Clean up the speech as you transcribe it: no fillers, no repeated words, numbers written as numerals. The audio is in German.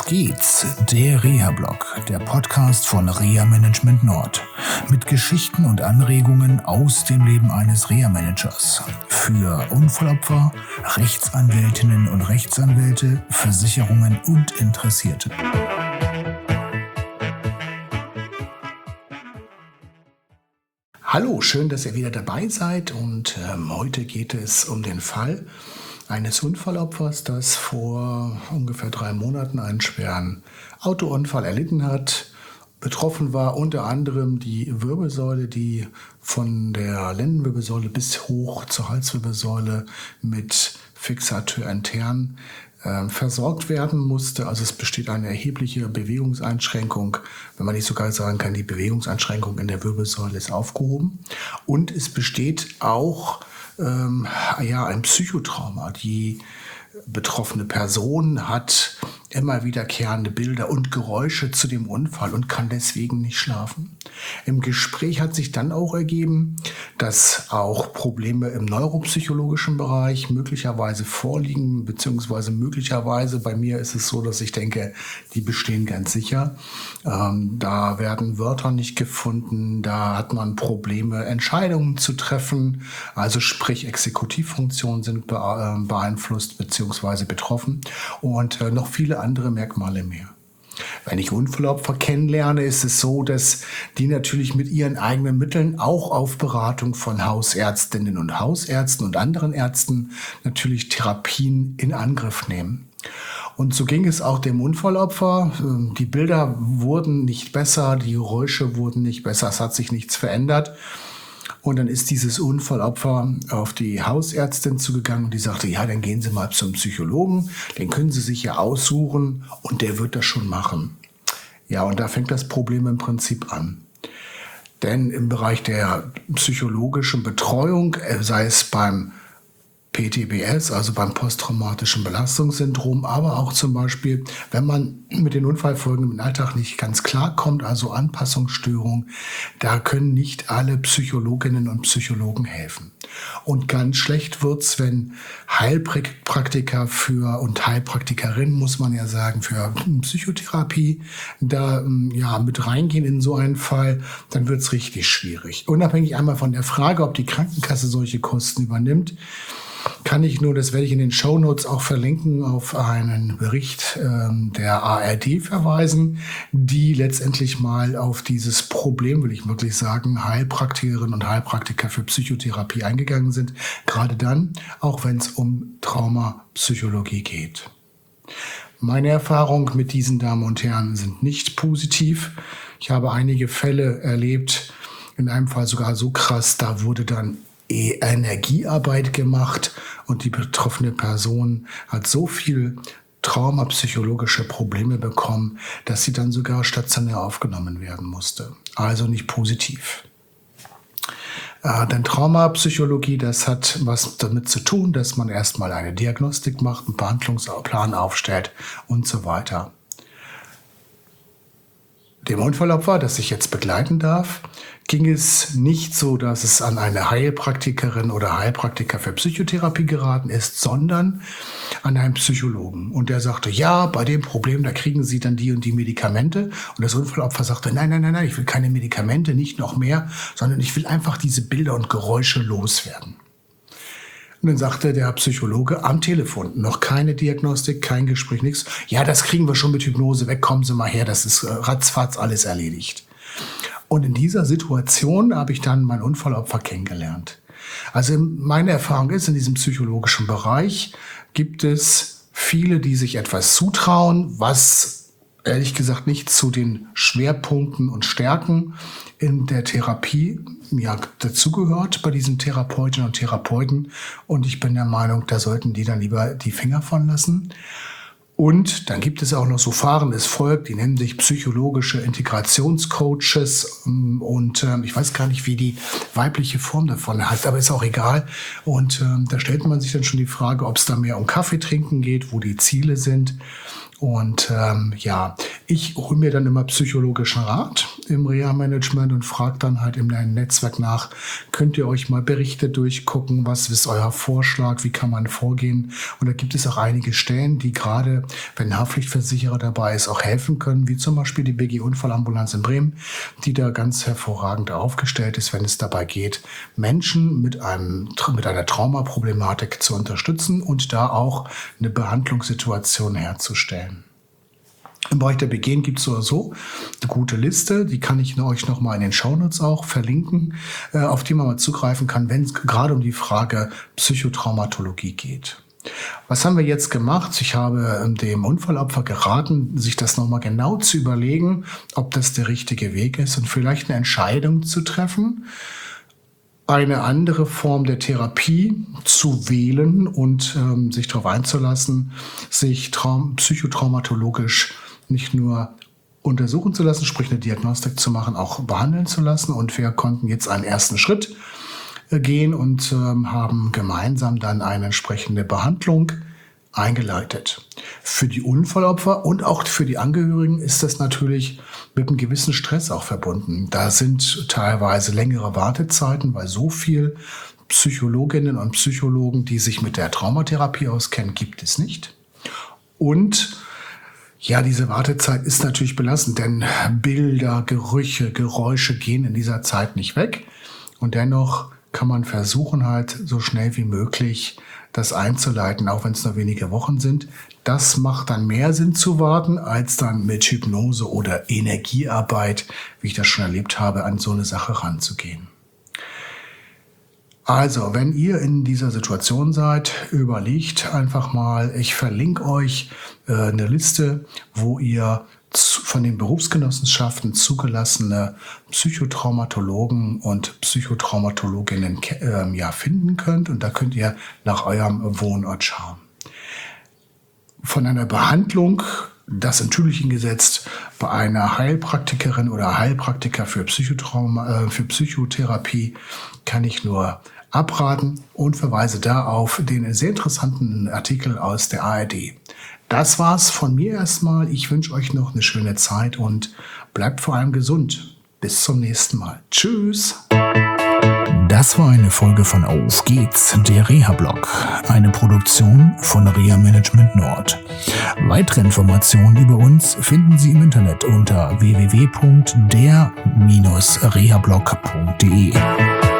geht's, der Reha-Blog, der Podcast von Reha Management Nord. Mit Geschichten und Anregungen aus dem Leben eines Reha-Managers. Für Unfallopfer, Rechtsanwältinnen und Rechtsanwälte, Versicherungen und Interessierte. Hallo, schön, dass ihr wieder dabei seid und heute geht es um den Fall eines Unfallopfers, das vor ungefähr 3 Monaten einen schweren Autounfall erlitten hat. Betroffen war unter anderem die Wirbelsäule, die von der Lendenwirbelsäule bis hoch zur Halswirbelsäule mit Fixateur intern versorgt werden musste. Also es besteht eine erhebliche Bewegungseinschränkung, wenn man nicht sogar sagen kann, die Bewegungseinschränkung in der Wirbelsäule ist aufgehoben. Und es besteht auch ein Psychotrauma. Die betroffene Person hat immer wiederkehrende Bilder und Geräusche zu dem Unfall und kann deswegen nicht schlafen. Im Gespräch hat sich dann auch ergeben, dass auch Probleme im neuropsychologischen Bereich möglicherweise vorliegen, beziehungsweise möglicherweise, bei mir ist es so, dass ich denke, die bestehen ganz sicher. Da werden Wörter nicht gefunden, da hat man Probleme, Entscheidungen zu treffen, also sprich Exekutivfunktionen sind beeinflusst beziehungsweise betroffen und noch viele andere Merkmale mehr. Wenn ich Unfallopfer kennenlerne, ist es so, dass die natürlich mit ihren eigenen Mitteln auch auf Beratung von Hausärztinnen und Hausärzten und anderen Ärzten natürlich Therapien in Angriff nehmen. Und so ging es auch dem Unfallopfer. Die Bilder wurden nicht besser, die Geräusche wurden nicht besser, es hat sich nichts verändert. Und dann ist dieses Unfallopfer auf die Hausärztin zugegangen und die sagte, ja, dann gehen Sie mal zum Psychologen, den können Sie sich ja aussuchen und der wird das schon machen. Ja, und da fängt das Problem im Prinzip an. Denn im Bereich der psychologischen Betreuung, sei es beim PTBS, also beim posttraumatischen Belastungssyndrom, aber auch zum Beispiel, wenn man mit den Unfallfolgen im Alltag nicht ganz klarkommt, also Anpassungsstörung, da können nicht alle Psychologinnen und Psychologen helfen. Und ganz schlecht wird's, wenn Heilpraktiker und Heilpraktikerinnen, muss man ja sagen, für Psychotherapie da mit reingehen in so einen Fall, dann wird's richtig schwierig. Unabhängig einmal von der Frage, ob die Krankenkasse solche Kosten übernimmt, kann ich nur, das werde ich in den Shownotes auch verlinken, auf einen Bericht der ARD verweisen, die letztendlich mal auf dieses Problem, will ich wirklich sagen, Heilpraktikerinnen und Heilpraktiker für Psychotherapie eingegangen sind. Gerade dann, auch wenn es um Traumapsychologie geht. Meine Erfahrungen mit diesen Damen und Herren sind nicht positiv. Ich habe einige Fälle erlebt, in einem Fall sogar so krass, da wurde dann Energiearbeit gemacht und die betroffene Person hat so viel traumapsychologische Probleme bekommen, dass sie dann sogar stationär aufgenommen werden musste. Also nicht positiv. Denn Traumapsychologie, das hat was damit zu tun, dass man erstmal eine Diagnostik macht, einen Behandlungsplan aufstellt und so weiter. Dem Unfallopfer, das ich jetzt begleiten darf, ging es nicht so, dass es an eine Heilpraktikerin oder Heilpraktiker für Psychotherapie geraten ist, sondern an einen Psychologen. Und der sagte, ja, bei dem Problem, da kriegen Sie dann die und die Medikamente. Und das Unfallopfer sagte, nein, ich will keine Medikamente, nicht noch mehr, sondern ich will einfach diese Bilder und Geräusche loswerden. Und dann sagte der Psychologe am Telefon, noch keine Diagnostik, kein Gespräch, nichts. Ja, das kriegen wir schon mit Hypnose weg, kommen Sie mal her, das ist ratzfatz alles erledigt. Und in dieser Situation habe ich dann mein Unfallopfer kennengelernt. Also meine Erfahrung ist, in diesem psychologischen Bereich gibt es viele, die sich etwas zutrauen, was ehrlich gesagt nicht zu den Schwerpunkten und Stärken in der Therapie dazugehört bei diesen Therapeutinnen und Therapeuten. Und ich bin der Meinung, da sollten die dann lieber die Finger von lassen. Und dann gibt es auch noch so fahrendes Volk, die nennen sich psychologische Integrationscoaches und ich weiß gar nicht, wie die weibliche Form davon heißt, aber ist auch egal. Und da stellt man sich dann schon die Frage, ob es da mehr um Kaffee trinken geht, wo die Ziele sind Und ich hole mir dann immer psychologischen Rat im Reha-Management und frage dann halt in meinem Netzwerk nach, könnt ihr euch mal Berichte durchgucken, was ist euer Vorschlag, wie kann man vorgehen? Und da gibt es auch einige Stellen, die gerade, wenn ein Haftpflichtversicherer dabei ist, auch helfen können, wie zum Beispiel die BG Unfallambulanz in Bremen, die da ganz hervorragend aufgestellt ist, wenn es dabei geht, Menschen mit einer Traumaproblematik zu unterstützen und da auch eine Behandlungssituation herzustellen. Im Bereich der BG gibt es so eine gute Liste, die kann ich euch nochmal in den Shownotes auch verlinken, auf die man mal zugreifen kann, wenn es gerade um die Frage Psychotraumatologie geht. Was haben wir jetzt gemacht? Ich habe dem Unfallopfer geraten, sich das nochmal genau zu überlegen, ob das der richtige Weg ist und vielleicht eine Entscheidung zu treffen, eine andere Form der Therapie zu wählen und sich darauf einzulassen, sich psychotraumatologisch nicht nur untersuchen zu lassen, sprich eine Diagnostik zu machen, auch behandeln zu lassen. Und wir konnten jetzt einen ersten Schritt gehen und haben gemeinsam dann eine entsprechende Behandlung eingeleitet. Für die Unfallopfer und auch für die Angehörigen ist das natürlich mit einem gewissen Stress auch verbunden. Da sind teilweise längere Wartezeiten, weil so viel Psychologinnen und Psychologen, die sich mit der Traumatherapie auskennen, gibt es nicht. Und ja, diese Wartezeit ist natürlich belastend, denn Bilder, Gerüche, Geräusche gehen in dieser Zeit nicht weg. Und dennoch kann man versuchen, halt so schnell wie möglich das einzuleiten, auch wenn es nur wenige Wochen sind. Das macht dann mehr Sinn zu warten, als dann mit Hypnose oder Energiearbeit, wie ich das schon erlebt habe, an so eine Sache ranzugehen. Also, wenn ihr in dieser Situation seid, überlegt einfach mal, ich verlinke euch eine Liste, wo ihr von den Berufsgenossenschaften zugelassene Psychotraumatologen und Psychotraumatologinnen finden könnt. Und da könnt ihr nach eurem Wohnort schauen. Von einer Behandlung, das in Tübingen gesetzt, bei einer Heilpraktikerin oder Heilpraktiker für Psychotherapie kann ich nur abraten und verweise da auf den sehr interessanten Artikel aus der ARD. Das war's von mir erstmal. Ich wünsche euch noch eine schöne Zeit und bleibt vor allem gesund. Bis zum nächsten Mal. Tschüss. Das war eine Folge von Auf geht's, der Reha-Blog, eine Produktion von Reha Management Nord. Weitere Informationen über uns finden Sie im Internet unter www.der-rehablog.de.